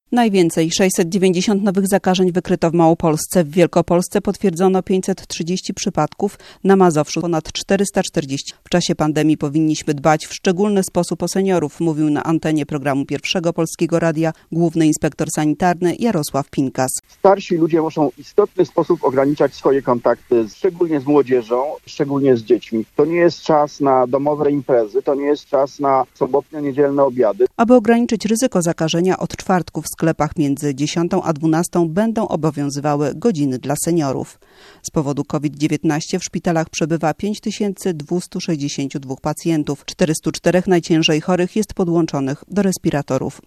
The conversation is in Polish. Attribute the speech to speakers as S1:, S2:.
S1: Najwięcej 690 nowych zakażeń wykryto w Małopolsce. W Wielkopolsce potwierdzono 530 przypadków, na Mazowszu ponad 440. W czasie pandemii powinniśmy dbać w szczególny sposób o seniorów, mówił na antenie programu Pierwszego Polskiego Radia główny inspektor sanitarny Jarosław Pinkas.
S2: Starsi ludzie muszą w istotny sposób ograniczać swoje kontakty, szczególnie z młodzieżą, szczególnie z dziećmi. To nie jest czas na domowe imprezy, to nie jest czas na sobotnie, niedzielne obiady.
S1: Aby ograniczyć ryzyko zakażenia, od czwartku w sklepach między 10 a 12 będą obowiązywały godziny dla seniorów. Z powodu COVID-19 w szpitalach przebywa 5262 pacjentów. 404 najciężej chorych jest podłączonych do respiratorów.